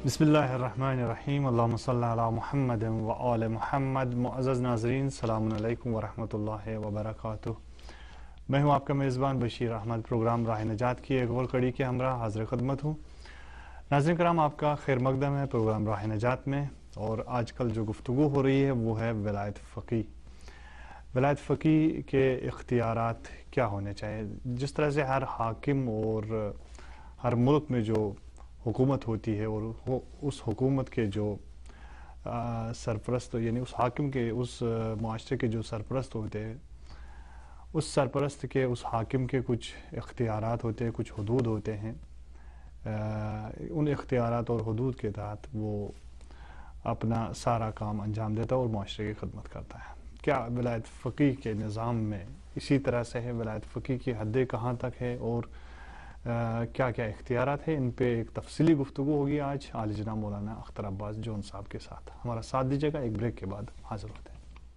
بسم اللہ الرحمن الرحیم اللہم صلی علی محمد و آل محمد۔ معزز ناظرین، السلام علیکم ورحمۃ اللہ وبرکاتہ۔ میں ہوں آپ کا میزبان بشیر احمد، پروگرام راہ نجات کی ایک اور کڑی کے ہمراہ حاضر خدمت ہوں۔ ناظرین کرام، آپ کا خیر مقدم ہے پروگرام راہ نجات میں، اور آج کل جو گفتگو ہو رہی ہے وہ ہے ولایت فقیہ۔ ولایت فقیہ کے اختیارات کیا ہونے چاہیے؟ جس طرح سے ہر حاکم اور ہر ملک میں جو حکومت ہوتی ہے، اور اس حکومت کے جو سرپرست، یعنی اس حاکم کے، اس معاشرے کے جو سرپرست ہوتے ہیں، اس سرپرست کے، اس حاکم کے کچھ اختیارات ہوتے ہیں، کچھ حدود ہوتے ہیں۔ ان اختیارات اور حدود کے تحت وہ اپنا سارا کام انجام دیتا ہے اور معاشرے کی خدمت کرتا ہے۔ کیا ولایت فقیہ کے نظام میں اسی طرح سے ہے؟ ولایت فقیہ کی حدیں کہاں تک ہے اور کیا کیا اختیارات ہیں؟ ان پہ ایک تفصیلی گفتگو ہوگی آج عالی جناب مولانا اختر عباس جون صاحب کے ساتھ۔ ہمارا ساتھ دیجیے گا، ایک بریک کے بعد حاضر ہوتے ہیں۔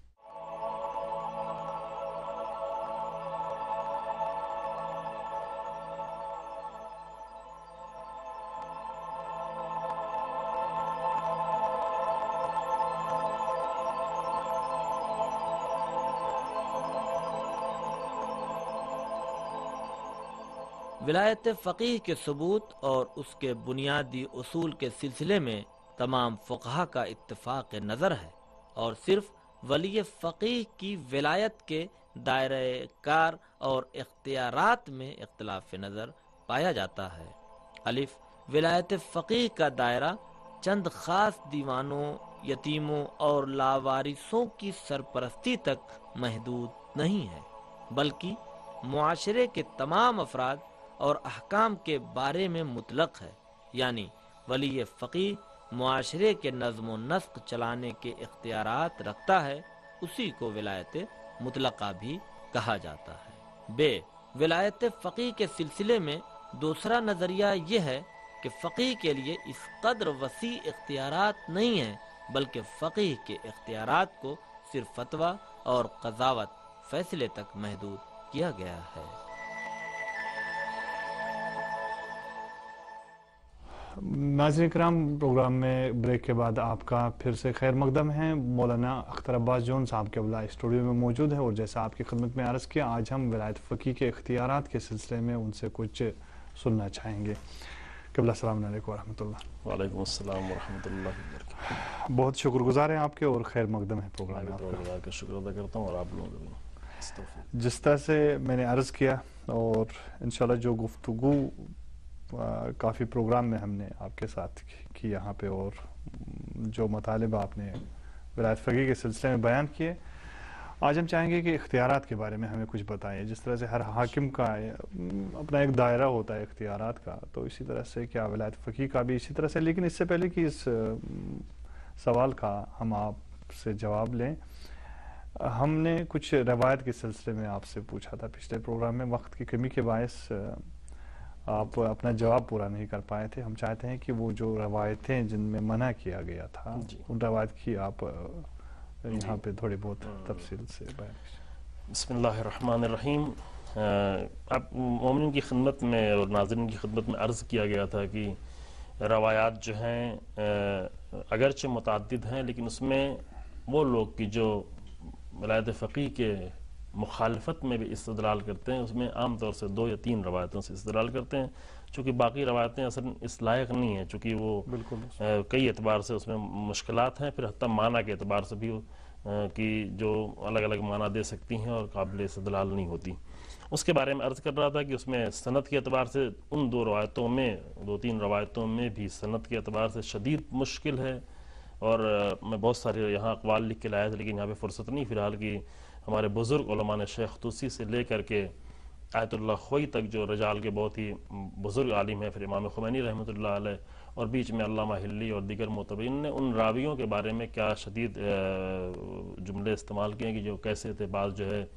ولایت فقیہ کے ثبوت اور اس کے بنیادی اصول کے سلسلے میں تمام فقہا کا اتفاق نظر ہے، اور صرف ولی فقیہ کی ولایت کے دائرہ کار اور اختیارات میں اختلاف نظر پایا جاتا ہے۔ الف، ولایت فقیہ کا دائرہ چند خاص دیوانوں، یتیموں اور لاوارثوں کی سرپرستی تک محدود نہیں ہے، بلکہ معاشرے کے تمام افراد اور احکام کے بارے میں مطلق ہے۔ یعنی ولی فقیہ معاشرے کے نظم و نسق چلانے کے اختیارات رکھتا ہے، اسی کو ولایت مطلقہ بھی کہا جاتا ہے۔ بے، ولایت فقیہ کے سلسلے میں دوسرا نظریہ یہ ہے کہ فقیہ کے لیے اس قدر وسیع اختیارات نہیں ہیں، بلکہ فقیہ کے اختیارات کو صرف فتویٰ اور قضاوت فیصلے تک محدود کیا گیا ہے۔ ناظرین کرام، پروگرام میں بریک کے بعد آپ کا پھر سے خیر مقدم ہے۔ مولانا اختر عباس جون صاحب قبلہ اسٹوڈیو میں موجود ہے، اور جیسا آپ کی خدمت میں عرض کیا، آج ہم ولایت فقیہ کے اختیارات کے سلسلے میں ان سے کچھ سننا چاہیں گے۔ قبلہ السلام علیکم ورحمۃ اللہ۔ وعلیکم السلام ورحمۃ اللہ وبرکاتہ۔ بہت شکر گزار ہیں آپ کے، اور خیر مقدم ہے پروگرام میں آپ کا۔ اللہ کا شکر ادا کرتا ہوں، اور آپ لوگوں کا بھی۔ جس طرح سے میں نے عرض کیا، اور انشاءاللہ جو گفتگو کافی پروگرام میں ہم نے آپ کے ساتھ کی یہاں پہ، اور جو مطالب آپ نے ولایت فقیہ کے سلسلے میں بیان کیے، آج ہم چاہیں گے کہ اختیارات کے بارے میں ہمیں کچھ بتائیں۔ جس طرح سے ہر حاکم کا اپنا ایک دائرہ ہوتا ہے اختیارات کا، تو اسی طرح سے کیا ولایت فقیہ کا بھی اسی طرح سے؟ لیکن اس سے پہلے کہ اس سوال کا ہم آپ سے جواب لیں، ہم نے کچھ روایت کے سلسلے میں آپ سے پوچھا تھا پچھلے پروگرام میں، وقت کی کمی کے باعث آپ اپنا جواب پورا نہیں کر پائے تھے۔ ہم چاہتے ہیں کہ وہ جو روایتیں جن میں منع کیا گیا تھا، ان روایت کی آپ یہاں پہ تھوڑی بہت تفصیل سے بیان کیجیے۔ بسم اللہ الرحمن الرحیم۔ اب مومنین کی خدمت میں اور ناظرین کی خدمت میں عرض کیا گیا تھا کہ روایات جو ہیں اگرچہ متعدد ہیں، لیکن اس میں وہ لوگ کی جو ولایت فقیہ کے مخالفت میں بھی استدلال کرتے ہیں، اس میں عام طور سے 2 یا 3 روایتوں سے استدلال کرتے ہیں، چونکہ باقی روایتیں اصل اس لائق نہیں ہیں، چونکہ وہ کئی اعتبار سے اس میں مشکلات ہیں، پھر حتیٰ معنی کے اعتبار سے بھی کہ جو الگ الگ معنی دے سکتی ہیں اور قابل استدلال نہیں ہوتی۔ اس کے بارے میں عرض کر رہا تھا کہ اس میں سند کے اعتبار سے ان 2 روایتوں میں، 2-3 روایتوں میں بھی سند کے اعتبار سے شدید مشکل ہے، اور میں بہت سارے یہاں اقوال لکھ کے لایا تھا، لیکن یہاں پہ فرصت نہیں فی الحال، کی ہمارے بزرگ علماء نے شیخ طوسی سے لے کر کے آیت اللہ خوئی تک، جو رجال کے بہت ہی بزرگ عالم ہیں، پھر امام خمینی رحمۃ اللہ علیہ، اور بیچ میں علامہ حلی اور دیگر معتبرین نے ان راویوں کے بارے میں کیا شدید جملے استعمال کیے کہ جو کیسے تھے، بعض جو ہے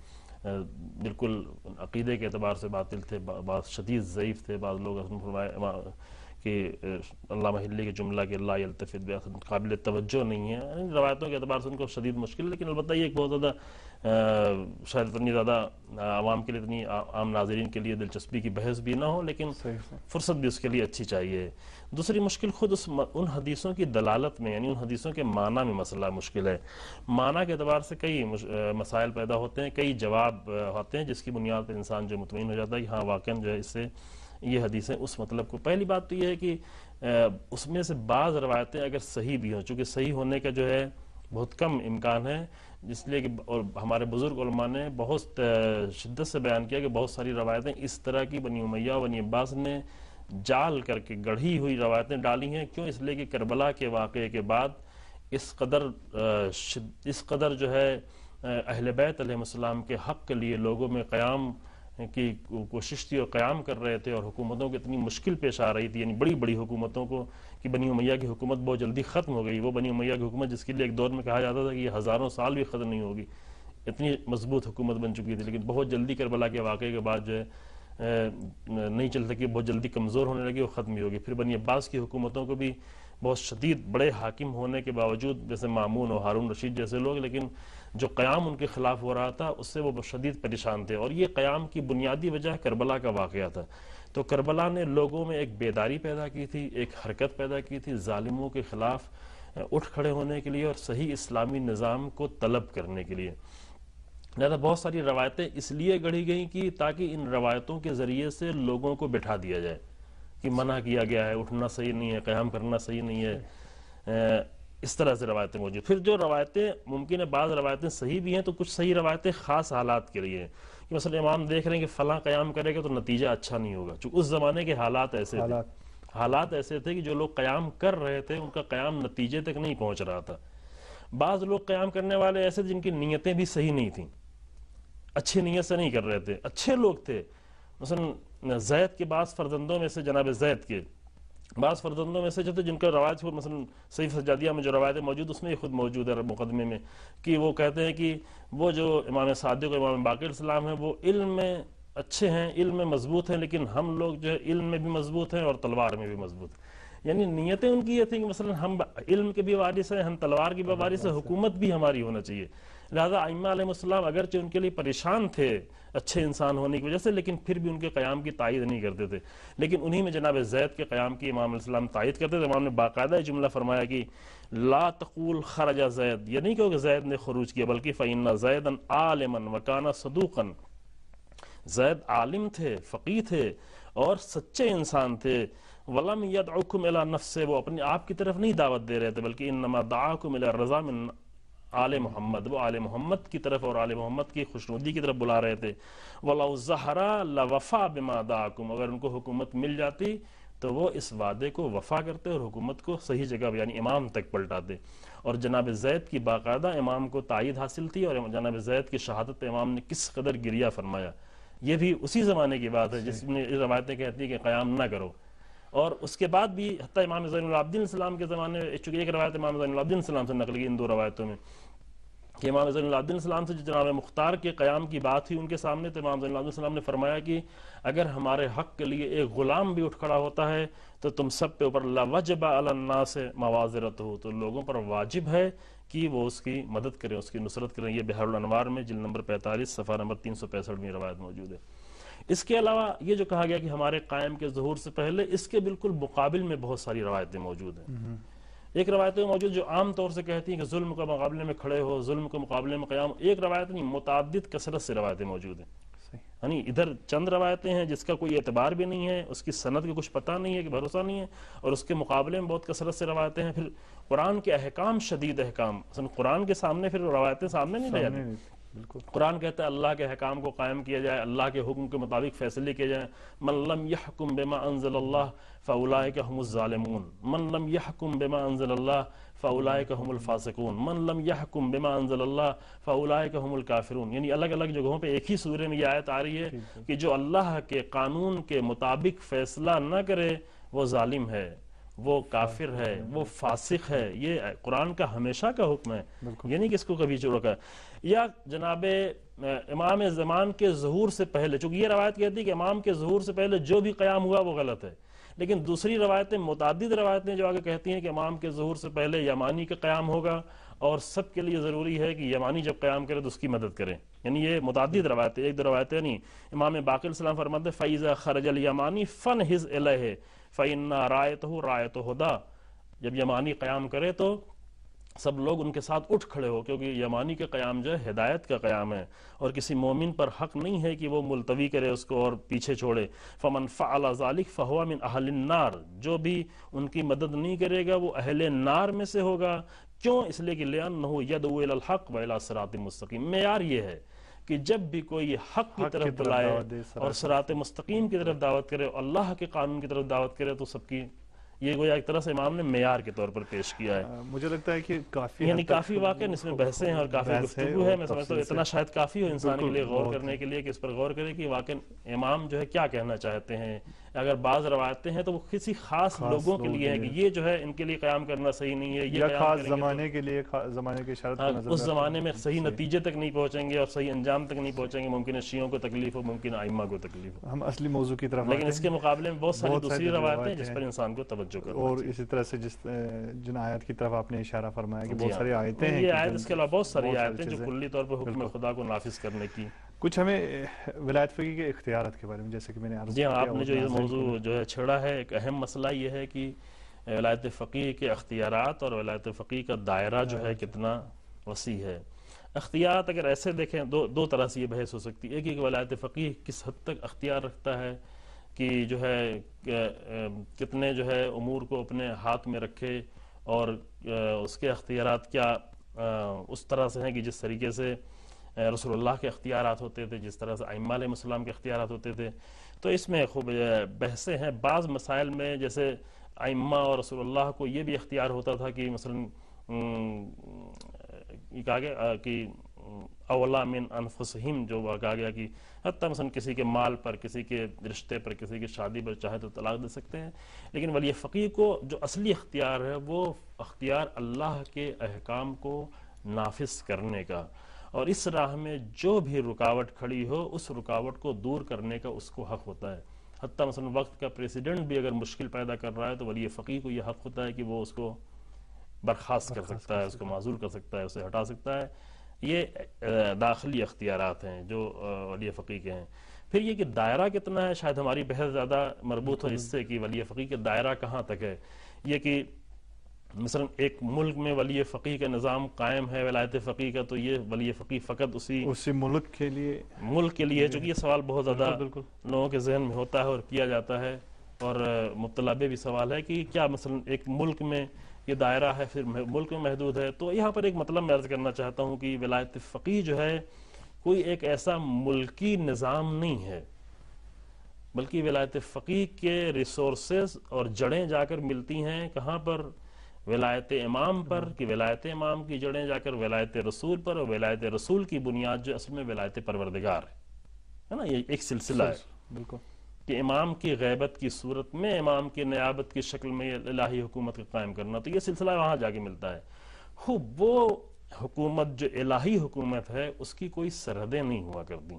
بالکل عقیدے کے اعتبار سے باطل تھے، بعض شدید ضعیف تھے، بعض لوگ کہ علامہ حلی کے جملہ کہ لا یلتفت بأخذ قابل توجہ نہیں ہے، یعنی روایتوں کے اعتبار سے ان کو شدید مشکل ہے، لیکن البتہ یہ ایک بہت زیادہ شاید اتنی زیادہ عوام کے لیے، اتنی عام ناظرین کے لیے دلچسپی کی بحث بھی نہ ہو، لیکن فرصت بھی اس کے لیے اچھی چاہیے۔ دوسری مشکل خود ان حدیثوں کی دلالت میں، یعنی ان حدیثوں کے معنی میں مسئلہ مشکل ہے۔ معنی کے اعتبار سے کئی مسائل پیدا ہوتے ہیں، کئی جواب ہوتے ہیں جس کی بنیاد پر انسان جو مطمئن ہو جاتا ہے کہ ہاں واقعاً جو ہے اس سے یہ حدیثیں اس مطلب کو، پہلی بات تو یہ ہے کہ اس میں سے بعض روایتیں اگر صحیح بھی ہوں، چونکہ صحیح ہونے کا جو ہے بہت کم امکان ہے، جس لیے کہ اور ہمارے بزرگ علماء نے بہت شدت سے بیان کیا کہ بہت ساری روایتیں اس طرح کی بنی امیہ و بنی عباس نے جال کر کے گڑھی ہوئی روایتیں ڈالی ہیں۔ کیوں؟ اس لیے کہ کربلا کے واقعے کے بعد اس قدر جو ہے اہل بیت علیہ السلام کے حق کے لیے لوگوں میں قیام کی کوشش تھی اور قیام کر رہے تھے، اور حکومتوں کو اتنی مشکل پیش آ رہی تھی، یعنی بڑی بڑی حکومتوں کو، کہ بنی امیہ کی حکومت بہت جلدی ختم ہو گئی۔ وہ بنی امیہ کی حکومت جس کے لیے ایک دور میں کہا جاتا تھا کہ یہ ہزاروں سال بھی ختم نہیں ہوگی، اتنی مضبوط حکومت بن چکی تھی، لیکن بہت جلدی کربلا کے واقعے کے بعد جو ہے نہیں چل سکی، بہت جلدی کمزور ہونے لگی، وہ ختم ہی ہوگی۔ پھر بنی عباس کی حکومتوں کو بھی بہت شدید بڑے حاکم ہونے کے باوجود، جیسے مامون اور ہارون رشید جیسے لوگ، لیکن جو قیام ان کے خلاف ہو رہا تھا اس سے وہ شدید پریشان تھے، اور یہ قیام کی بنیادی وجہ کربلا کا واقعہ تھا۔ تو کربلا نے لوگوں میں ایک بیداری پیدا کی تھی، ایک حرکت پیدا کی تھی ظالموں کے خلاف اٹھ کھڑے ہونے کے لیے اور صحیح اسلامی نظام کو طلب کرنے کے لیے۔ لہذا بہت ساری روایتیں اس لیے گڑھی گئیں کہ تاکہ ان روایتوں کے ذریعے سے لوگوں کو بٹھا دیا جائے کہ منع کیا گیا ہے، اٹھنا صحیح نہیں ہے، قیام کرنا صحیح نہیں ہے، اس طرح سے روایتیں موجود۔ پھر جو روایتیں ممکن ہے بعض روایتیں صحیح بھی ہیں، تو کچھ صحیح روایتیں خاص حالات کے لیے ہیں، کہ مثلا امام دیکھ رہے ہیں کہ فلاں قیام کرے گا تو نتیجہ اچھا نہیں ہوگا، چونکہ اس زمانے کے حالات ایسے تھے کہ جو لوگ قیام کر رہے تھے ان کا قیام نتیجے تک نہیں پہنچ رہا تھا۔ بعض لوگ قیام کرنے والے ایسے جن کی نیتیں بھی صحیح نہیں تھیں، اچھی نیت سے نہیں کر رہے تھے، اچھے لوگ تھے، مثلا زید کے بعض فرزندوں میں سے، جناب زید کے بعض فرزندوں میں سے جو تھے جن کا روایت، مثلا صحیح سجادیہ میں جو روایتیں موجود اس میں یہ خود موجود ہے مقدمے میں، کہ وہ کہتے ہیں کہ وہ جو امام صادق و امام باقر السلام ہیں وہ علم میں اچھے ہیں، علم میں مضبوط ہیں، لیکن ہم لوگ جو ہے علم میں بھی مضبوط ہیں اور تلوار میں بھی مضبوط ہیں۔ یعنی نیتیں ان کی یہ تھیں کہ مثلا ہم علم کے بھی وارث ہیں، ہم تلوار کی بھی وارث ہیں، حکومت بھی ہماری ہونا چاہیے۔ لہذا ائمہ علیہ السلام اگرچہ ان کے لیے پریشان تھے اچھے انسان ہونے کی وجہ سے، لیکن پھر بھی ان کے قیام کی تائید نہیں کرتے تھے، لیکن انہی میں جناب زید کے قیام کی امام علیہ السلام تائید کرتے تھے۔ امام نے باقاعدہ جملہ فرمایا کہ لا تقول خرج زید، یہ نہیں کہو کہ زید نے خروج کیا، بلکہ فإن زیدا عالما وکان صدوقا، زید عالم تھے، فقیہ تھے اور سچے انسان تھے۔ ولم يدعوكم الى نفسه، وہ اپنے آپ کی طرف نہیں دعوت دے رہے تھے، بلکہ انما دعاكم الى الرضا من آل محمد، وہ آل محمد کی طرف اور آل محمد کی خوشنودی کی طرف بلا رہے تھے۔ وَلَوْ زَهَرَا لَوَفَا بِمَا دَعَاكُمْ، اگر ان کو حکومت مل جاتی تو وہ اس وعدے کو وفا کرتے اور حکومت کو صحیح جگہ یعنی امام تک پلٹاتے۔ اور جناب زید کی باقاعدہ امام کو تائید حاصل تھی، اور جناب زید کی شہادت پہ امام نے کس قدر گریہ فرمایا، یہ بھی اسی زمانے کی بات ہے جس میں روایتیں کہتی ہیں کہ قیام نہ کرو۔ اور اس کے بعد بھی حتیٰ امام زین العابدین السلام کے زمانے میں، چونکہ ایک روایت امام زین العابدین السلام سے نقل کی ان دو روایتوں میں، کہ امام زین العابدین السلام سے جو جناب مختار کے قیام کی بات ہوئی ان کے سامنے، تو امام زین العابدین السلام نے فرمایا کہ اگر ہمارے حق کے لیے ایک غلام بھی اٹھ کھڑا ہوتا ہے تو تم سب پہ اوپر لَوَجَبَ عَلَى النَّاسِ مَوَازِرَتُهُ، تو لوگوں پر واجب ہے کہ وہ اس کی مدد کریں، اس کی نصرت کریں۔ یہ بحر الانوار میں جلد نمبر 45 صفحہ نمبر 365 میں روایت موجود ہے۔ اس کے علاوہ یہ جو کہا گیا کہ ہمارے قائم کے ظہور سے پہلے، اس کے بالکل مقابل میں بہت ساری روایتیں موجود ہیں۔ ایک روایت موجود جو عام طور سے کہتی ہیں کہ ظلم کے مقابلے میں کھڑے ہو، ظلم کے مقابلے میں قیام، ایک روایت نہیں، متعدد کثرت سے روایتیں موجود ہیں۔ یعنی ادھر چند روایتیں ہیں جس کا کوئی اعتبار بھی نہیں ہے، اس کی سند کا کچھ پتہ نہیں ہے، کہ بھروسہ نہیں ہے، اور اس کے مقابلے میں بہت کثرت سے روایتیں ہیں۔ پھر قرآن کے احکام، شدید احکام، مثلا قرآن کے سامنے پھر روایتیں سامنے نہیں رہ جاتی۔ قرآن کہتا ہے اللہ کے احکام کو قائم کیا جائے، اللہ کے حکم کے مطابق فیصلے کیے جائیں۔ من لم يحكم بما انزل اللہ فاولئک هم الظالمون، من لم يحكم بما انزل اللہ فاولئک هم الفاسقون، من لم يحكم بما انزل اللہ فاولئک هم الکافرون۔ یعنی الگ الگ جگہوں پہ ایک ہی سورے میں یہ آیت آ رہی ہے کہ جو اللہ کے قانون کے مطابق فیصلہ نہ کرے وہ ظالم ہے، وہ کافر ہے، وہ فاسق ہے۔ یہ قرآن کا ہمیشہ کا حکم ہے، یعنی کہ اس کو کبھی چھوڑا ہے۔ یا جناب امام زمان کے ظہور سے پہلے، چونکہ یہ روایت کہتی ہے کہ امام کے ظہور سے پہلے جو بھی قیام ہوا وہ غلط ہے، لیکن دوسری روایتیں متعدد روایتیں جو آگے کہتی ہیں کہ امام کے ظہور سے پہلے یمانی کا قیام ہوگا اور سب کے لیے ضروری ہے کہ یمانی جب قیام کرے تو اس کی مدد کریں. یعنی یہ متعدد روایتیں، ایک دو روایتیں نہیں. امام باقر السلام فرماتے ہیں فَإِذَا خَرَجَ الْيَمَانِ فَانْهِزْ إِلَيْهِ فَإِنَّ رَائِتَهُ رَائِتُ هُدَى. جب یمانی قیام کرے تو سب لوگ ان کے ساتھ اٹھ کھڑے ہو، کیونکہ یمانی کا قیام جو ہے ہدایت کا قیام ہے، اور کسی مومن پر حق نہیں ہے کہ وہ ملتوی کرے اس کو اور پیچھے چھوڑے. فَمَنْ فَعَلَ ذَلِكَ فَهُوَ مِنْ أَهْلِ النَّارِ. جو بھی ان کی مدد نہیں کرے گا وہ اہل نار میں سے ہوگا. کیوں؟ اس لیے کہ لِأَنَّهُ يَدْعُو إِلَى الْحَقِّ وَإِلَى صِرَاطٍ مُسْتَقِيمٍ. معیار یہ ہے کہ جب بھی کوئی حق کی طرف بلائے اور صراط مستقیم کی طرف دعوت کرے، اللہ کے قانون کی طرف دعوت کرے، تو سب کی یہ گویا ایک طرح سے امام نے معیار کے طور پر پیش کیا ہے. مجھے لگتا ہے کہ کافی یعنی کافی واقع اس میں بحثیں ہیں اور کافی گفتگو ہے. میں سمجھتا ہوں اتنا شاید کافی ہو انسان کے لیے غور کرنے کے لیے کہ اس پر غور کرے کہ واقع امام جو ہے کیا کہنا چاہتے ہیں. اگر بعض روایتیں ہیں تو وہ کسی خاص لوگوں کے لیے ہیں کہ یہ جو ہے ان کے لیے قیام کرنا صحیح نہیں ہے، یہ خاص زمانے کے لیے، زمانے کی شرط اس زمانے میں صحیح نتیجے تک نہیں پہنچیں گے اور صحیح انجام تک نہیں پہنچیں گے. ممکن ہے شیعوں کو تکلیف ہو، ممکن ہے ائمہ کو تکلیف ہو. ہم اصلی موضوع کی طرف، لیکن اس کے مقابلے میں بہت ساری دوسری روایتیں ہیں جس پر انسان کو توجہ کرنا اور اسی طرح سے جن آیت کی طرف آپ نے اشارہ فرمایا کہ بہت ساری آیتیں ہیں، یہ آیت اس کے علاوہ بہت ساری آیتیں جو کلی طور پر حکم خدا کو نافذ کرنے کی. کچھ ہمیں ولایت فقیہ کے اختیارات کے بارے میں، جیسے کہ میں نے عرض کیا آپ نے جو یہ موضوع جو ہے چھیڑا ہے، ایک اہم مسئلہ یہ ہے کہ ولایت فقیہ کے اختیارات اور ولایت فقیہ کا دائرہ جو ہے کتنا وسیع ہے. اختیارات اگر ایسے دیکھیں دو طرح سے یہ بحث ہو سکتی ہے. ایک کہ ولایت فقیہ کس حد تک اختیار رکھتا ہے کہ جو ہے کتنے جو ہے امور کو اپنے ہاتھ میں رکھے، اور اس کے اختیارات کیا اس طرح سے ہیں کہ جس طریقے سے رسول اللہ کے اختیارات ہوتے تھے، جس طرح سے ائمہ علیہ السلام کے اختیارات ہوتے تھے. تو اس میں خوب بحثیں ہیں. بعض مسائل میں جیسے ائمہ اور رسول اللہ کو یہ بھی اختیار ہوتا تھا کہ مثلا کہا گیا کہ اولا من انفسہم، جو کہا گیا کہ حتیٰ مثلا کسی کے مال پر، کسی کے رشتے پر، کسی کی شادی پر چاہے تو طلاق دے سکتے ہیں. لیکن ولی فقیہ کو جو اصلی اختیار ہے وہ اختیار اللہ کے احکام کو نافذ کرنے کا، اور اس راہ میں جو بھی رکاوٹ کھڑی ہو اس رکاوٹ کو دور کرنے کا اس کو حق ہوتا ہے. حتیٰ مثلا وقت کا پریسیڈنٹ بھی اگر مشکل پیدا کر رہا ہے تو ولی فقیہ کو یہ حق ہوتا ہے کہ وہ اس کو برخاست کر سکتا ہے، اس کو معذور کر سکتا ہے، اسے ہٹا سکتا ہے. یہ داخلی اختیارات ہیں جو ولی فقیہ کے ہیں. پھر یہ کہ دائرہ کتنا ہے، شاید ہماری بحث زیادہ مربوط ہو اس سے کہ ولی فقیہ کے دائرہ کہاں تک ہے. یہ کہ مثلا ایک ملک میں ولی فقیہ کا نظام قائم ہے ولایت فقیہ کا، تو یہ ولی فقیہ فقط اسی ملک کے لیے چونکہ یہ سوال بہت زیادہ لوگوں کے ذہن میں ہوتا ہے اور کیا جاتا ہے، اور مطلب بھی سوال ہے کہ کیا مثلا ایک ملک میں یہ دائرہ ہے پھر ملک میں محدود ہے. تو یہاں پر ایک مطلب میں عرض کرنا چاہتا ہوں کہ ولایت فقیہ جو ہے کوئی ایک ایسا ملکی نظام نہیں ہے، بلکہ ولایت فقیہ کے ریسورسز اور جڑیں جا کر ملتی ہیں کہاں پر؟ ولایت امام پر، کہ ولایت امام کی جڑیں جا کر ولایت رسول پر، اور ولایت رسول کی بنیاد جو اصل میں ولایت پروردگار ہے نا. یہ ایک سلسلہ ہے بالکل کہ امام کی غیبت کی صورت میں امام کی نیابت کی شکل میں الہی حکومت کا قائم کرنا. تو یہ سلسلہ وہاں جا کے ملتا ہے. وہ حکومت جو الہی حکومت ہے اس کی کوئی سرحدیں نہیں ہوا کرتی.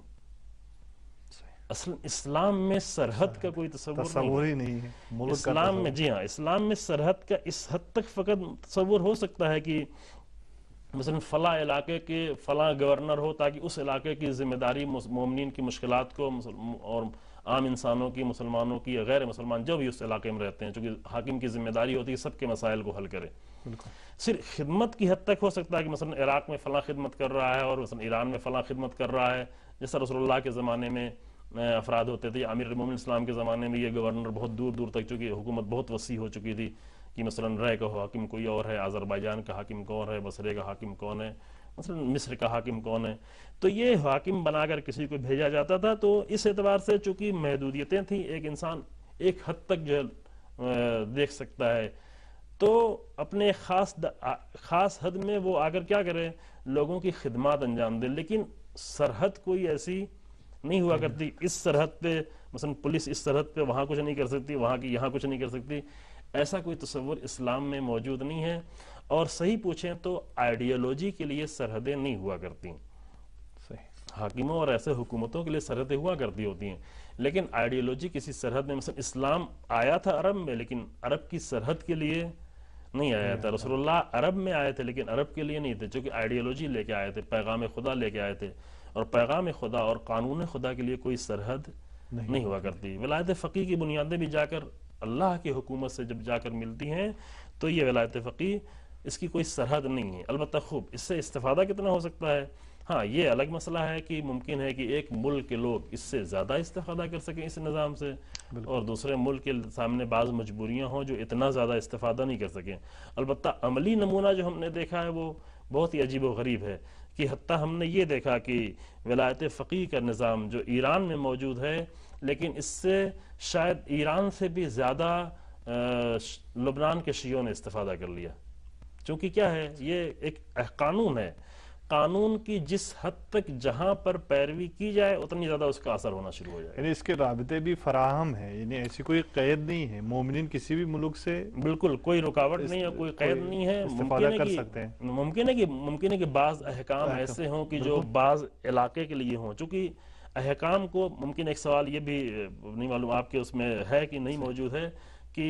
اصل اسلام میں سرحد کا کوئی تصور ہی نہیں ہے. اسلام میں جی ہاں، اسلام میں سرحد کا اس حد تک فقط تصور ہو سکتا ہے کہ مثلا فلاں علاقے کے فلاں گورنر ہو تاکہ اس علاقے کی ذمہ داری مومنین کی مشکلات کو اور عام انسانوں کی، مسلمانوں کی یا غیر مسلمان جو بھی اس علاقے میں رہتے ہیں، چونکہ حاکم کی ذمہ داری ہوتی ہے سب کے مسائل کو حل کرے. صرف خدمت کی حد تک ہو سکتا ہے کہ مثلا عراق میں فلاں خدمت کر رہا ہے اور مثلا ایران میں فلاں خدمت کر رہا ہے. جیسا رسول اللہ کے زمانے میں افراد ہوتے تھے، امیر المومنین اسلام کے زمانے میں یہ گورنر بہت دور دور تک، چونکہ حکومت بہت وسیع ہو چکی تھی کہ مثلا رے کا حاکم کوئی اور ہے، آذربائیجان کا حاکم کون ہے، بصرے کا حاکم کون ہے، مثلا مصر کا حاکم کون ہے. تو یہ حاکم بنا کر کسی کو بھیجا جاتا تھا. تو اس اعتبار سے چونکہ محدودیتیں تھیں، ایک انسان ایک حد تک جو دیکھ سکتا ہے، تو اپنے خاص حد میں وہ آ کر کیا کرے، لوگوں کی خدمات انجام دے. لیکن سرحد کوئی ایسی نہیں ہوا کرتی. اس سرحد پہ مثلا پولیس اس سرحد پہ وہاں کچھ نہیں کر سکتی، وہاں کی یہاں کچھ نہیں کر سکتی. ایسا کوئی تصور اسلام میں موجود نہیں ہے. اور صحیح پوچھیں تو آئیڈیالوجی کے لیے سرحدیں نہیں ہوا کرتی. حاکموں اور ایسے حکومتوں کے لیے سرحدیں ہوا کرتی ہوتی ہیں. لیکن آئیڈیالوجی کسی سرحد میں، مثلا اسلام آیا تھا عرب میں لیکن عرب کی سرحد کے لیے نہیں آیا تھا. رسول اللہ عرب میں آئے تھے لیکن عرب کے لیے نہیں تھے، چونکہ آئیڈیالوجی لے کے آئے تھے، پیغام خدا لے کے آئے تھے، اور پیغام خدا اور قانون خدا کے لیے کوئی سرحد نہیں ہوا کرتی. ولایت فقیہ کی بنیادیں بھی جا کر اللہ کی حکومت سے جب جا کر ملتی ہیں تو یہ ولایت فقیہ اس کی کوئی سرحد نہیں ہے. البتہ خوب اس سے استفادہ کتنا ہو سکتا ہے، ہاں یہ الگ مسئلہ ہے کہ ممکن ہے کہ ایک ملک کے لوگ اس سے زیادہ استفادہ کر سکیں اس نظام سے، اور دوسرے ملک کے سامنے بعض مجبوریاں ہوں جو اتنا زیادہ استفادہ نہیں کر سکیں. البتہ عملی نمونہ جو ہم نے دیکھا ہے وہ بہت ہی عجیب و غریب ہے، کہ حتیٰ ہم نے یہ دیکھا کہ ولایت فقیہ کا نظام جو ایران میں موجود ہے، لیکن اس سے شاید ایران سے بھی زیادہ لبنان کے شیعوں نے استفادہ کر لیا. چونکہ کیا ہے، یہ ایک قانون ہے، قانون کی جس حد تک جہاں پر پیروی کی جائے اتنی زیادہ اس کا اثر ہونا شروع ہو جائے. یعنی اس کے رابطے بھی فراہم ہے، یعنی ایسی کوئی قید نہیں ہے، مومنین کسی بھی ملک سے بالکل کوئی رکاوٹ نہیں ہے، کوئی قید نہیں ہے. استفادہ کر سکتے ہیں. ممکن ہے کہ بعض احکام ایسے ہوں کہ جو بعض علاقے کے لیے ہوں. چونکہ احکام کو ممکن ایک سوال یہ بھی نہیں معلوم آپ کے اس میں ہے کہ نہیں موجود ہے کہ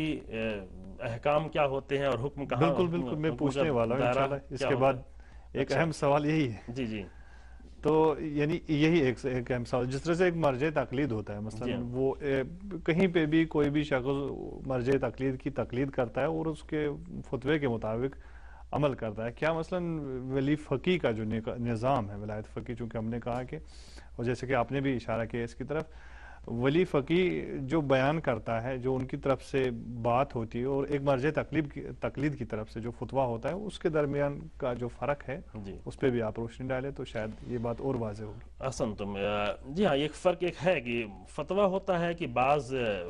احکام کیا ہوتے ہیں اور حکم کہاں. بالکل میں پوچھنے والا ہوں انشاءاللہ اس کے بعد. ایک اہم سوال یہی ہے. جی تو یعنی یہی ایک اہم سوال، جس طرح سے ایک مرجع تقلید ہوتا ہے، مثلا وہ کہیں پہ بھی کوئی بھی شخص مرجع تقلید کی تقلید کرتا ہے اور اس کے فتوے کے مطابق عمل کرتا ہے. کیا مثلا ولی فقیہ کا جو نظام ہے، ولایت فقیہ، چونکہ ہم نے کہا کہ، اور جیسے کہ آپ نے بھی اشارہ کیا اس کی طرف، ولی فقیہ جو بیان کرتا ہے، جو ان کی طرف سے بات ہوتی ہے، اور ایک مرجع تقلید کی طرف سے جو فتویٰ ہوتا ہے، اس کے درمیان کا جو فرق ہے اس پہ بھی آپ روشنی ڈالیں تو شاید یہ بات اور واضح ہوگی. احسنتم. جی ہاں، ایک فرق ایک ہے کہ فتویٰ ہوتا ہے کہ بعض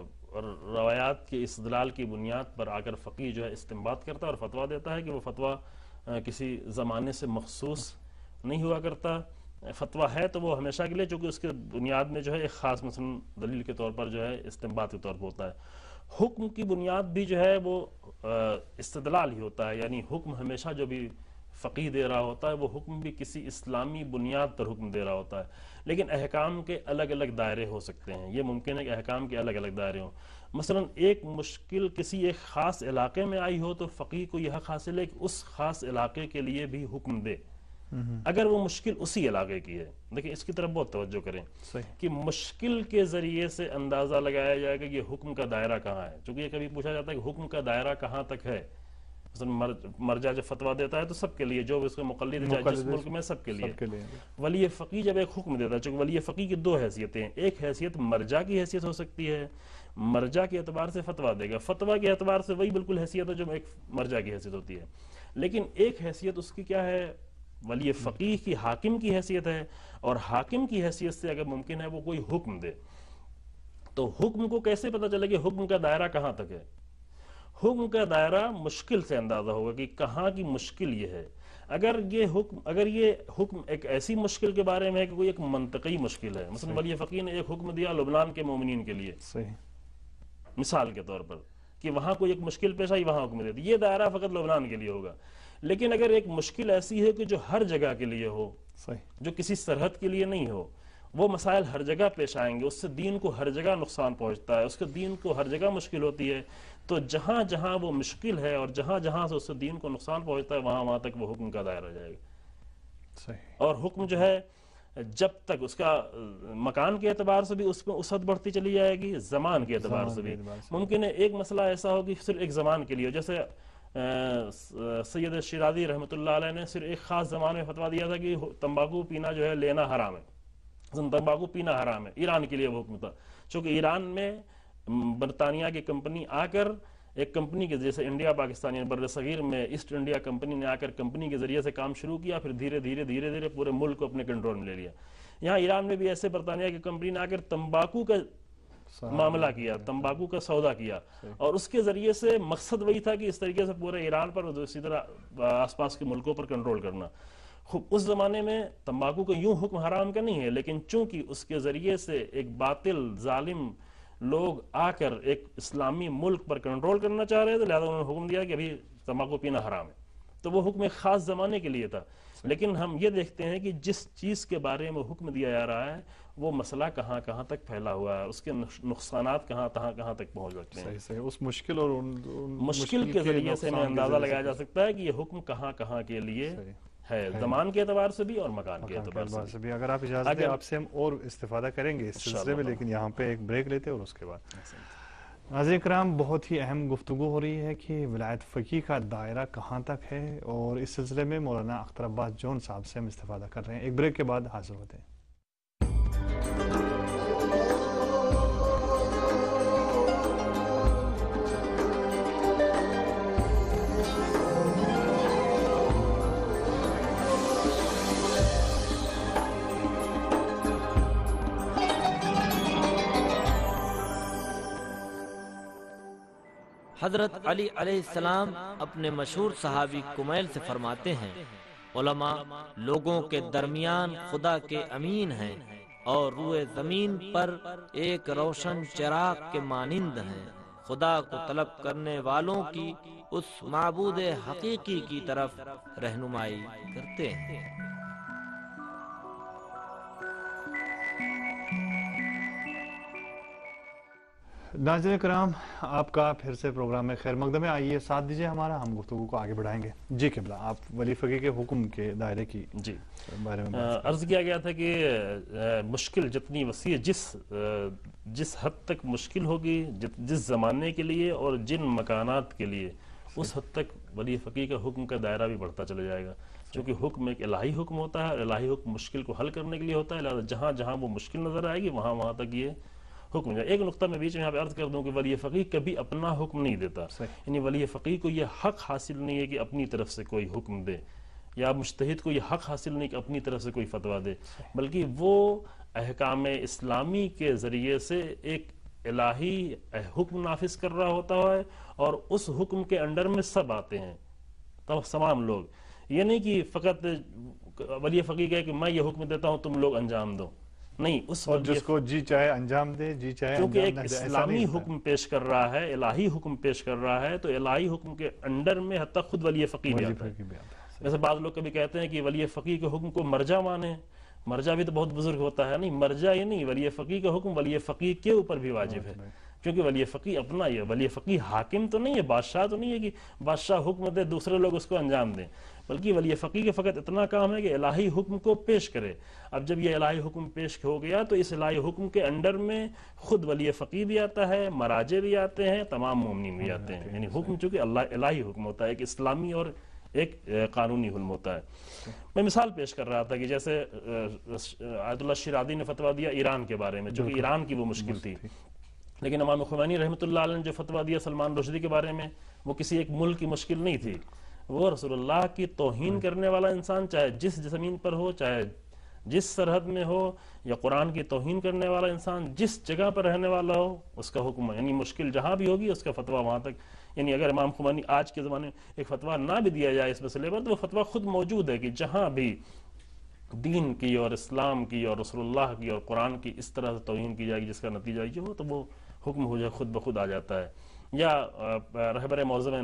روایات کے استدلال کی بنیاد پر آ کر فقیہ جو ہے استنباط کرتا ہے اور فتویٰ دیتا ہے کہ وہ فتویٰ کسی زمانے سے مخصوص نہیں ہوا کرتا. فتویٰ ہے تو وہ ہمیشہ کے لیے، چونکہ اس کے بنیاد میں جو ہے ایک خاص مثلا دلیل کے طور پر جو ہے استنباط کے طور پر ہوتا ہے. حکم کی بنیاد بھی جو ہے وہ استدلال ہی ہوتا ہے، یعنی حکم ہمیشہ جو بھی فقیہ دے رہا ہوتا ہے وہ حکم بھی کسی اسلامی بنیاد پر حکم دے رہا ہوتا ہے. لیکن احکام کے الگ الگ دائرے ہو سکتے ہیں. یہ ممکن ہے کہ احکام کے الگ الگ دائرے ہوں. مثلا ایک مشکل کسی ایک خاص علاقے میں آئی ہو تو فقیہ کو یہ حق حاصل ہے کہ اس خاص علاقے کے لیے بھی حکم دے، اگر وہ مشکل اسی علاقے کی ہے. دیکھیں اس کی طرف بہت توجہ کریں کہ مشکل کے ذریعے سے اندازہ لگایا جائے گا کہ حکم کا دائرہ کہاں ہے. چونکہ یہ کبھی پوچھا جاتا ہے کہ حکم کا دائرہ کہاں تک ہے. مرجع جب فتویٰ دیتا ہے تو سب کے لیے، جو اس کو مقلد ہے جس ملک میں، سب کے لیے. ولی فقیہ جب ایک حکم دیتا ہے، چونکہ ولی فقیہ کی دو حیثیتیں ہیں. ایک حیثیت مرجع کی حیثیت ہو سکتی ہے، مرجع کے اعتبار سے فتویٰ دے گا، فتویٰ کے اعتبار سے وہی بالکل حیثیت ہے جو ایک مرجع کی حیثیت ہوتی ہے. لیکن ایک حیثیت اس کی کیا ہے، ولی فقیہ کی حاکم کی حیثیت ہے، اور حاکم کی حیثیت سے اگر ممکن ہے وہ کوئی حکم دے تو حکم کو کیسے پتہ چلے کہ حکم کا دائرہ کہاں تک ہے. حکم کا دائرہ مشکل سے اندازہ ہوگا کہ کہاں کی مشکل یہ ہے. اگر یہ حکم ایک ایسی مشکل کے بارے میں ہے کہ کوئی ایک منطقی مشکل ہے، مثلا ولی فقیہ نے ایک حکم دیا لبنان کے مومنین کے لیے مثال کے طور پر کہ وہاں کوئی ایک مشکل پیش آئی، وہاں حکم دے دی، یہ دائرہ فقط لبنان کے لیے ہوگا. لیکن اگر ایک مشکل ایسی ہے کہ جو ہر جگہ کے لیے ہو، جو کسی سرحد کے لیے نہیں ہو، وہ مسائل ہر جگہ پیش آئیں گے، اس سے دین کو ہر جگہ نقصان پہنچتا ہے، اس کے دین کو ہر جگہ مشکل ہوتی ہے، تو جہاں جہاں وہ مشکل ہے اور جہاں جہاں سے اس سے دین کو نقصان پہنچتا ہے وہاں تک وہ حکم کا دائرہ جائے گا. اور حکم جو ہے جب تک اس کا مکان کے اعتبار سے بھی اس میں وسعت بڑھتی چلی جائے گی، زمان کے اعتبار سے بھی. ممکن ہے ایک مسئلہ ایسا ہو کہ صرف ایک زمان کے لیے، جیسے سید شیرازی رحمۃ اللہ علیہ نے صرف ایک خاص زمانے میں فتویٰ دیا تھا کہ تمباکو پینا جو ہے لینا حرام ہے، تمباکو پینا حرام ہے. ایران کے لیے وہ حکم تھا، چونکہ ایران میں برطانیہ کی کمپنی آ کر ایک کمپنی کے جیسے انڈیا پاکستان بر صغیر میں ایسٹ انڈیا کمپنی نے آ کر کمپنی کے ذریعے سے کام شروع کیا، پھر دھیرے دھیرے پورے ملک کو اپنے کنٹرول میں لے لیا. یہاں ایران میں بھی ایسے برطانیہ کی کمپنی نے آ کر تمباکو کا معاملہ کیا، تمباکو کا سودا کیا، اور اس کے ذریعے سے مقصد وہی تھا کہ اس طریقے سے پورے ایران پر اور اسی طرح آس پاس کے ملکوں پر کنٹرول کرنا. اس زمانے میں تمباکو کا یوں حکم حرام کا نہیں ہے، لیکن چونکہ اس کے ذریعے سے ایک باطل ظالم لوگ آ کر ایک اسلامی ملک پر کنٹرول کرنا چاہ رہے تھے، لہذا انہوں نے حکم دیا کہ ابھی تمباکو پینا حرام ہے. تو وہ حکم ایک خاص زمانے کے لیے تھا. لیکن ہم یہ دیکھتے ہیں کہ جس چیز کے بارے میں حکم دیا جا رہا ہے وہ مسئلہ کہاں کہاں تک پھیلا ہوا ہے، اس کے نقصانات کہاں تک پہنچ سکتے ہیں. صحیح اس مشکل اور مشکل کے ذریعے سے میں اندازہ لگایا جا سکتا ہے کہ یہ حکم کہاں کے لیے ہے، زمان کے اعتبار سے بھی اور مکان کے اعتبار سے بھی. اگر آپ اجازت دیں آپ سے ہم اور استفادہ کریں گے اس سلسلے میں، لیکن یہاں پہ ایک بریک لیتے اور اس کے بعد. ناظرین کرام، بہت ہی اہم گفتگو ہو رہی ہے کہ ولایت فقیہ کا دائرہ کہاں تک ہے، اور اس سلسلے میں مولانا اختر عباس جون صاحب سے ہم استفادہ کر رہے ہیں. ایک بریک کے بعد حاضر ہوتے ہیں. حضرت علی علیہ السلام اپنے مشہور صحابی کمیل سے فرماتے ہیں، علماء لوگوں کے درمیان خدا کے امین ہیں اور روئے زمین پر ایک روشن چراغ کے مانند ہیں. خدا کو طلب کرنے والوں کی اس معبود حقیقی کی طرف رہنمائی کرتے ہیں. ناظرین کرام، آپ کا پھر سے پروگرام میں خیر مقدم ہے. آئیے ساتھ دیجیے ہمارا، ہم گفتگو کو آگے بڑھائیں گے. جی قبلہ، آپ ولی فقیہ کے حکم کے دائرے کی بارے میں عرض کیا گیا تھا کہ مشکل جتنی وسیع جس حد تک مشکل ہوگی جس زمانے کے لیے اور جن مکانات کے لیے، اس حد تک ولی فقیہ کا حکم کا دائرہ بھی بڑھتا چلا جائے گا. چونکہ حکم ایک الہی حکم ہوتا ہے اور الہی حکم مشکل کو حل کرنے کے لیے ہوتا ہے، لہٰذا جہاں جہاں وہ مشکل نظر آئے گی وہاں تک یہ حکم جائے. ایک نقطہ میں بیچ میں یہاں پہ عرض کر دوں کہ ولی فقیہ کبھی اپنا حکم نہیں دیتا. یعنی ولی فقیہ کو یہ حق حاصل نہیں ہے کہ اپنی طرف سے کوئی حکم دے، یا مجتہد کو یہ حق حاصل نہیں کہ اپنی طرف سے کوئی فتویٰ دے، بلکہ وہ احکام اسلامی کے ذریعے سے ایک الہی حکم نافذ کر رہا ہوتا ہے، اور اس حکم کے انڈر میں سب آتے ہیں، تمام لوگ. یہ نہیں کہ فقط ولی فقیہ کہے کہ میں یہ حکم دیتا ہوں تم لوگ انجام دو، نہیں. اس اور جس کو جی چاہے انجام دے، جی چاہے کیونکہ ایک اسلامی حکم پیش کر رہا ہے، الہی حکم پیش کر رہا ہے، تو الہی حکم کے انڈر میں حتی خود ولی فقیہ بھی آتا ہے. جیسے بعض لوگ کبھی کہتے ہیں کہ ولی فقیہ کے حکم کو مرجع مانے. مرجع بھی تو بہت بزرگ ہوتا ہے. نہیں، مرجع یہ نہیں، ولی فقیہ کا حکم ولی فقیہ کے اوپر بھی واجب ہے، کیونکہ ولی فقیہ اپنا یہ ولی فقیہ حاکم تو نہیں ہے، بادشاہ تو نہیں ہے کہ بادشاہ حکم دے دوسرے لوگ اس کو انجام دیں، بلکہ ولی فقیہ کے فقط اتنا کام ہے کہ الہی حکم کو پیش کرے. اب جب یہ الہی حکم پیش ہو گیا تو اس الہی حکم کے انڈر میں خود ولی فقیہ بھی آتا ہے، مراجع بھی آتے ہیں، تمام مومنین بھی آتے ہیں. یعنی حکم چونکہ الہی حکم ہوتا ہے، ایک اسلامی اور ایک قانونی حکم ہوتا ہے. میں مثال پیش کر رہا تھا کہ جیسے آیت اللہ شیرازی نے فتویٰ دیا ایران کے بارے میں، جو کہ ایران کی وہ مشکل تھی، لیکن امام خمینی رحمۃ اللہ علیہ نے جو فتویٰ دیا سلمان رشدی کے بارے میں، وہ کسی ایک ملک کی مشکل نہیں تھی. وہ رسول اللہ کی توہین کرنے والا انسان چاہے جس زمین پر ہو، چاہے جس سرحد میں ہو، یا قرآن کی توہین کرنے والا انسان جس جگہ پر رہنے والا ہو، اس کا حکم ہے. یعنی مشکل جہاں بھی ہوگی اس کا فتویٰ وہاں تک. یعنی اگر امام خمینی آج کے زمانے میں ایک فتویٰ نہ بھی دیا جائے اس مسئلے پر، تو وہ فتویٰ خود موجود ہے کہ جہاں بھی دین کی اور اسلام کی اور رسول اللہ کی اور قرآن کی اس طرح سے توہین کی جائے گی جس کا نتیجہ یہ ہو، تو وہ حکم ہو جائے خود بخود آ جاتا ہے. یا رہبر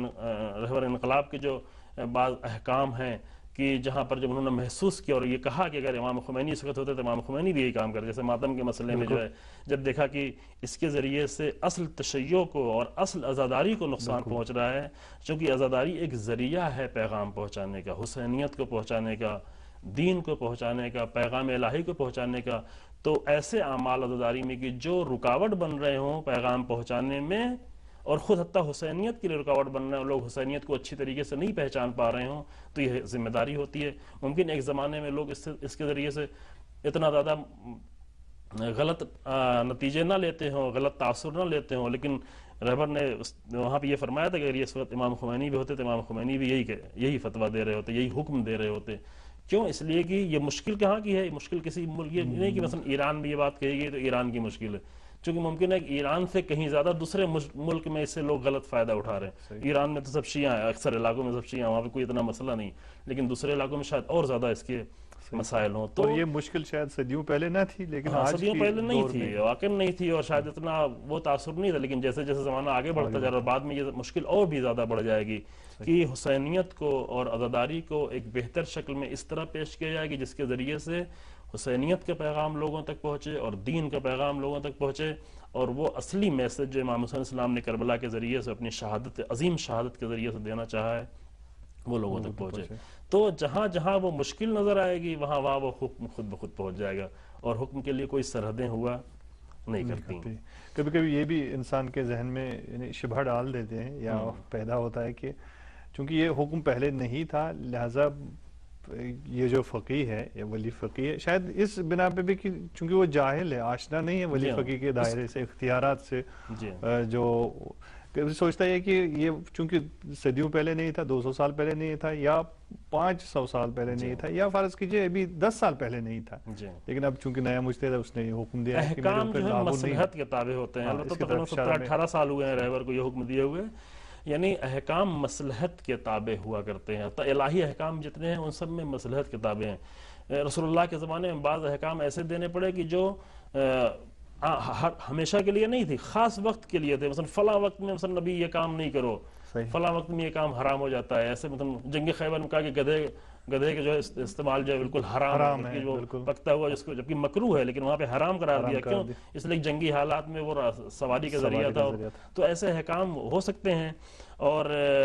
انقلاب کے جو بعض احکام ہیں کہ جہاں پر جب انہوں نے محسوس کیا اور یہ کہا کہ اگر امام خمینی اس وقت ہوتے تو امام خمینی بھی یہی کام کرتے، جیسے ماتم کے مسئلے میں جو ہے جب دیکھا کہ اس کے ذریعے سے اصل تشیع کو اور اصل عزاداری کو نقصان پہنچ رہا ہے، چونکہ عزاداری ایک ذریعہ ہے پیغام پہنچانے کا، حسینیت کو پہنچانے کا، دین کو پہنچانے کا، پیغام الہی کو پہنچانے کا، تو ایسے اعمال عزاداری میں کہ جو رکاوٹ بن رہے ہوں پیغام پہنچانے میں، اور خود حتیٰ حسینیت کے لیے رکاوٹ بن رہے ہیں، لوگ حسینیت کو اچھی طریقے سے نہیں پہچان پا رہے ہوں، تو یہ ذمہ داری ہوتی ہے. ممکن ایک زمانے میں لوگ اس کے ذریعے سے اتنا زیادہ غلط نتیجے نہ لیتے ہوں، غلط تاثر نہ لیتے ہوں، لیکن رہبر نے وہاں پہ یہ فرمایا تھا کہ اگر اس وقت امام خمینی بھی ہوتے تو امام خمینی بھی یہی فتویٰ دے رہے ہوتے، یہی حکم دے رہے ہوتے. کیوں؟ اس لیے کہ یہ مشکل کہاں کی ہے، مشکل کسی ملک، یہ نہیں کہ مثلا ایران میں یہ بات کہی گئی تو ایران کی مشکل ہے، چونکہ ممکن ہے کہ ایران سے کہیں زیادہ دوسرے ملک میں اس سے لوگ غلط فائدہ اٹھا رہے ہیں. ایران میں تو سب شیعہ ہیں، اکثر علاقوں میں سب شیعہ ہیں، وہاں پہ کوئی اتنا مسئلہ نہیں، لیکن دوسرے علاقوں میں شاید اور زیادہ اس کے مسائل ہوں. تو یہ مشکل شاید صدیوں پہلے نہ تھی لیکن آج صدیوں پہلے نہیں تھی، واقعی نہیں تھی، اور شاید اتنا وہ تاثر نہیں تھا، لیکن جیسے جیسے زمانہ آگے بڑھتا جا رہا ہے بعد میں یہ مشکل اور بھی زیادہ بڑھ جائے گی کہ حسینیت کو اور عزاداری کو ایک بہتر شکل میں اس طرح پیش کیا جائے گی جس کے ذریعے سے حسینیت کا پیغام لوگوں تک پہنچے اور دین کا پیغام لوگوں تک پہنچے، اور وہ اصلی میسج جو امام حسین علیہ السلام نے کربلا کے ذریعے سے اپنی شہادت، عظیم شہادت کے ذریعے سے دینا چاہا ہے، وہ لوگوں تک پہنچے. تو جہاں جہاں وہ مشکل نظر آئے گی وہاں وہاں وہ حکم خود بخود پہنچ جائے گا، اور حکم کے لیے کوئی سرحدیں ہوا نہیں کرتی. کبھی کبھی یہ بھی انسان کے ذہن میں یعنی شبہ ڈال دیتے ہیں یا پیدا ہوتا ہے کہ چونکہ یہ حکم پہلے نہیں تھا لہٰذا یہ جو فقیہ ہے یا ولی فقیہ ہے شاید اس بنا پہ بھی کہ چونکہ وہ جاہل ہے، آشنا نہیں ہے ولی فقیہ کے دائرے سے، اختیارات سے، جو سوچتا ہے کہ یہ چونکہ صدیوں پہلے نہیں تھا، 200 سال پہلے نہیں تھا، یا 500 سال پہلے نہیں تھا، یا فرض کیجئے ابھی 10 سال پہلے نہیں تھا، لیکن اب چونکہ نیا مجتہد ہے اس نے یہ حکم دیا ہے کہ احکام جو ہے مصلحت کے تابع ہوتے ہیں. البتہ تقریباً 17-18 سال ہوئے ہیں رہبر کو یہ حکم دیے ہوئے، یعنی احکام مصلحت کے تابع ہوا کرتے ہیں. تو الہی احکام جتنے ہیں ان سب میں مصلحت کے تابع ہیں. رسول اللہ کے زمانے میں بعض احکام ایسے دینے پڑے کہ جو ہمیشہ کے لیے نہیں تھی، خاص وقت کے لیے تھے. مثلا فلاں وقت میں مثلا نبی یہ کام نہیں کرو، فلاں وقت میں یہ کام حرام ہو جاتا ہے. ایسے مثلا جنگ خیبر میں کہا کہ گدھے کے جو استعمال جو ہے بالکل حرام ہے، جو پکتا ہوا جس کو جبکہ مکروہ ہے لیکن وہاں پہ حرام قرار دیا. کیوں؟ اس لیے جنگی حالات میں وہ سواری کا ذریعہ تھا. تو ایسے احکام ہو سکتے ہیں. اور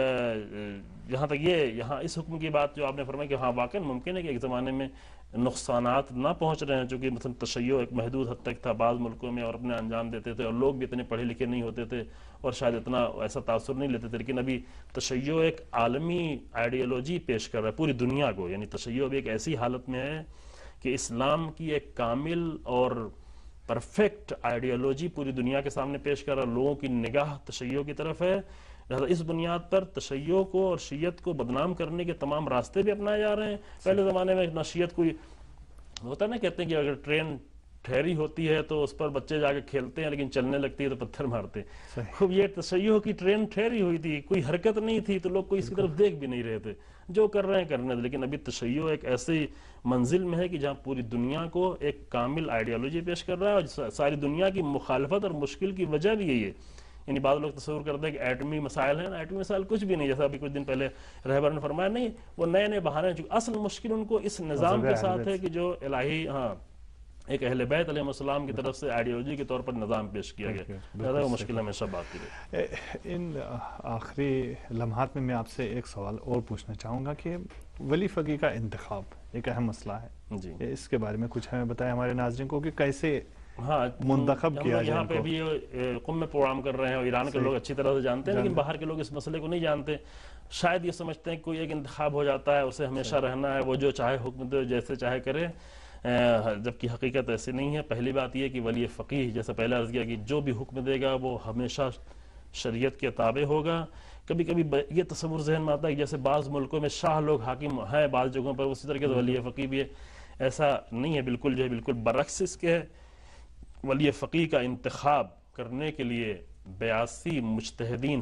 جہاں تک یہاں اس حکم کی بات جو آپ نے فرمایا کہ ہاں واقعی ممکن ہے کہ ایک زمانے میں نقصانات نہ پہنچ رہے ہیں، چونکہ مثلا تشیع ایک محدود حد تک تھا بعض ملکوں میں اور اپنے انجام دیتے تھے، اور لوگ بھی اتنے پڑھے لکھے نہیں ہوتے تھے اور شاید اتنا ایسا تاثر نہیں لیتے تھے. لیکن ابھی تشیع ایک عالمی آئیڈیالوجی پیش کر رہا ہے پوری دنیا کو. یعنی تشیع ابھی ایک ایسی حالت میں ہے کہ اسلام کی ایک کامل اور پرفیکٹ آئیڈیالوجی پوری دنیا کے سامنے پیش کر رہا ہے. لوگوں کی نگاہ تشیع کی طرف ہے، لہذا اس بنیاد پر تشیع کو اور شیعت کو بدنام کرنے کے تمام راستے بھی اپنائے جا رہے ہیں. پہلے زمانے میں نہ شیعت کوئی ہوتا ہے نا، کہتے ہیں کہ اگر ٹرین ٹھہری ہوتی ہے تو اس پر بچے جا کے کھیلتے ہیں لیکن چلنے لگتی ہے تو پتھر مارتے ہیں. خوب یہ تشیع کی ٹرین ٹھہری ہوئی تھی، کوئی حرکت نہیں تھی تو لوگ کوئی اس کی طرف دیکھ بھی نہیں رہے تھے، جو کر رہے ہیں کرنے تھے. لیکن ابھی تشیع ایک ایسی منزل میں ہے کہ جہاں پوری دنیا کو ایک کامل آئیڈیالوجی پیش کر رہا ہے، اور ساری دنیا کی مخالفت اور مشکل کی وجہ بھی یہی ہے. یعنی بعض لوگ تصور کرتے ہیں کہ ایٹمی مسائل ہیں، ایٹمی مسائل کچھ بھی نہیں. جیسا ابھی کچھ دن پہلے رہبر نے فرمایا، نہیں وہ نئے نئے بہانے ہیں. اصل مشکل ان کو اس نظام کے ساتھ ہے کہ جو الہی ایک اہل بیت علیہ السلام کی طرف سے آئیڈیالوجی کے طور پر نظام پیش کیا گیا. زیادہ وہ مشکل ہمیشہ باقی ہے. ان آخری لمحات میں آپ سے ایک سوال اور پوچھنا چاہوں گا کہ ولی فقیہ کا انتخاب ایک اہم مسئلہ ہے جی، اس کے بارے میں کچھ ہمیں بتائیں ہمارے ناظرین کو کہ کیسے منتخب کیا جائے. یہاں پہ بھی قم میں پروگرام کر رہے ہیں اور ایران کے لوگ اچھی طرح سے جانتے ہیں، لیکن باہر کے لوگ اس مسئلے کو نہیں جانتے. شاید یہ سمجھتے ہیں کہ کوئی ایک انتخاب ہو جاتا ہے، اسے ہمیشہ رہنا ہے، وہ جو چاہے حکم دے جیسے چاہے کرے، جبکہ حقیقت ایسی نہیں ہے. پہلی بات یہ کہ ولی فقیہ جیسا پہلے عرض کیا کہ جو بھی حکم دے گا وہ ہمیشہ شریعت کے تابع ہوگا. کبھی کبھی یہ تصور ذہن میں آتا ہے کہ جیسے بعض ملکوں میں شاہ لوگ حاکم ہیں بعض جگہوں پر، اسی طریقے سے ولی فقیہ بھی ہے. ایسا نہیں ہے، بالکل جو ہے بالکل برعکس اس کے. ولی فقیہ کا انتخاب کرنے کے لیے 82 مجتہدین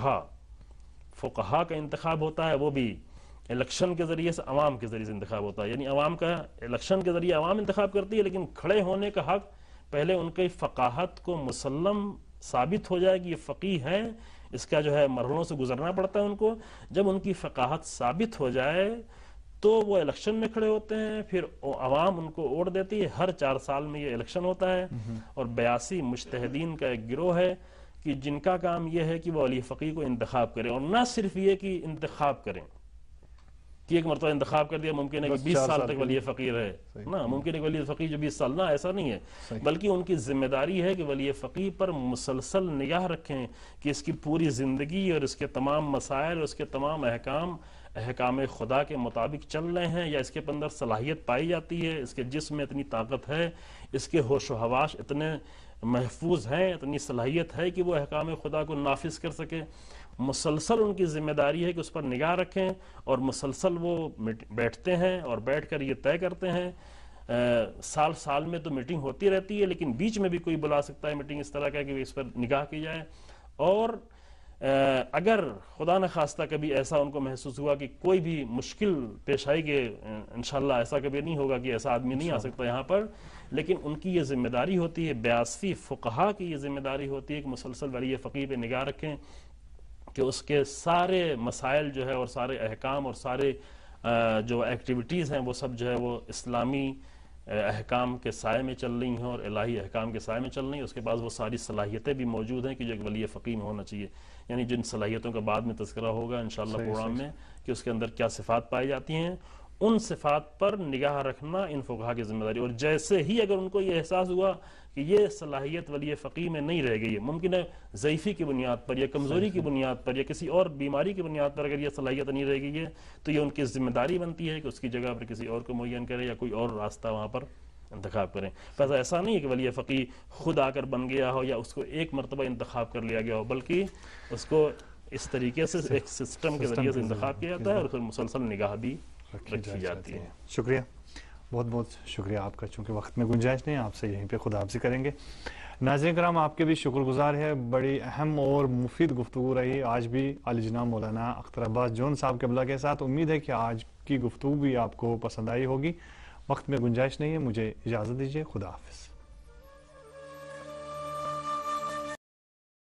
فقہا کا انتخاب ہوتا ہے، وہ بھی الیکشن کے ذریعے سے، عوام کے ذریعے سے انتخاب ہوتا ہے. یعنی عوام کا الیکشن کے ذریعے عوام انتخاب کرتی ہے، لیکن کھڑے ہونے کا حق پہلے ان کی فقاہت کو مسلم ثابت ہو جائے کہ یہ فقیہ ہے. اس کا جو ہے مرحلوں سے گزرنا پڑتا ہے ان کو. جب ان کی فقاہت ثابت ہو جائے تو وہ الیکشن میں کھڑے ہوتے ہیں، پھر عوام ان کو ووٹ دیتی ہے. ہر 4 سال میں یہ الیکشن ہوتا ہے، اور 82 مجتہدین کا ایک گروہ ہے کہ جن کا کام یہ ہے کہ وہ ولی فقیہ کو انتخاب کریں. اور نہ صرف یہ کہ انتخاب کریں کہ ایک مرتبہ انتخاب کر دیا ممکن ہے کہ 20 سال تک ولی فقیہ رہے، نہ ممکن ہے کہ ولی فقیہ جو 20 سال، نہ ایسا نہیں ہے. بلکہ ان کی ذمہ داری ہے کہ ولی فقیہ پر مسلسل نگاہ رکھیں کہ اس کی پوری زندگی اور اس کے تمام مسائل اور اس کے تمام احکام خدا کے مطابق چل رہے ہیں، یا اس کے اندر صلاحیت پائی جاتی ہے، اس کے جسم میں اتنی طاقت ہے، اس کے ہوش و حواس اتنے محفوظ ہیں، اتنی صلاحیت ہے کہ وہ احکام خدا کو نافذ کر سکے. مسلسل ان کی ذمہ داری ہے کہ اس پر نگاہ رکھیں، اور مسلسل وہ بیٹھتے ہیں اور بیٹھ کر یہ طے کرتے ہیں. سال میں تو میٹنگ ہوتی رہتی ہے، لیکن بیچ میں بھی کوئی بلا سکتا ہے میٹنگ اس طرح کا کہ اس پر نگاہ کی جائے. اور اگر خدا نخواستہ کبھی ایسا ان کو محسوس ہوا کہ کوئی بھی مشکل پیش آئی کہ انشاءاللہ ایسا کبھی نہیں ہوگا کہ ایسا آدمی نہیں آ سکتا یہاں پر، لیکن ان کی یہ ذمہ داری ہوتی ہے، 82 فقہا کی یہ ذمہ داری ہوتی ہے کہ مسلسل ولی فقیہ پہ نگاہ رکھیں کہ اس کے سارے مسائل جو ہے اور سارے احکام اور سارے جو ایکٹیویٹیز ہیں وہ سب جو ہے وہ اسلامی احکام کے سائے میں چل رہی ہیں اور الہی احکام کے سائے میں چل رہی ہیں. اس کے بعد وہ ساری صلاحیتیں بھی موجود ہیں کہ جو ایک ولی فقیہ میں ہونا چاہیے، یعنی جن صلاحیتوں کا بعد میں تذکرہ ہوگا انشاءاللہ پروگرام میں کہ اس کے اندر کیا صفات پائی جاتی ہیں، ان صفات پر نگاہ رکھنا ان فقہا کی ذمہ داری. اور جیسے ہی اگر ان کو یہ احساس ہوا کہ یہ صلاحیت ولی فقیہ میں نہیں رہ گئی ہے، ممکن ہے ضعیفی کی بنیاد پر یا کمزوری کی بنیاد پر یا کسی اور بیماری کی بنیاد پر اگر یہ صلاحیت نہیں رہ گئی ہے، تو یہ ان کی ذمہ داری بنتی ہے کہ اس کی جگہ پر کسی اور کو معین کرے یا کوئی اور راستہ وہاں پر انتخاب کریں. بس ایسا نہیں ہے کہ ولی فقیہ خود آ کر بن گیا ہو یا اس کو ایک مرتبہ انتخاب کر لیا گیا ہو، بلکہ اس کو اس طریقے سے ایک سسٹم کے ذریعے سے انتخاب کیا جاتا ہے اور پھر مسلسل نگاہ بھی رکھی جاتی ہے. شکریہ، بہت بہت شکریہ آپ کا. چونکہ وقت میں گنجائش نہیں، آپ سے یہیں پہ خداحافظی کریں گے. ناظرین کرام، آپ کے بھی شکر گزار ہے، بڑی اہم اور مفید گفتگو رہی آج بھی عالی جناب مولانا اختر عباس جون صاحب قبلہ کے ساتھ. امید ہے کہ آج کی گفتگو بھی آپ کو پسند آئی ہوگی. وقت میں گنجائش نہیں ہے، مجھے اجازت دیجیے. خدا حافظ.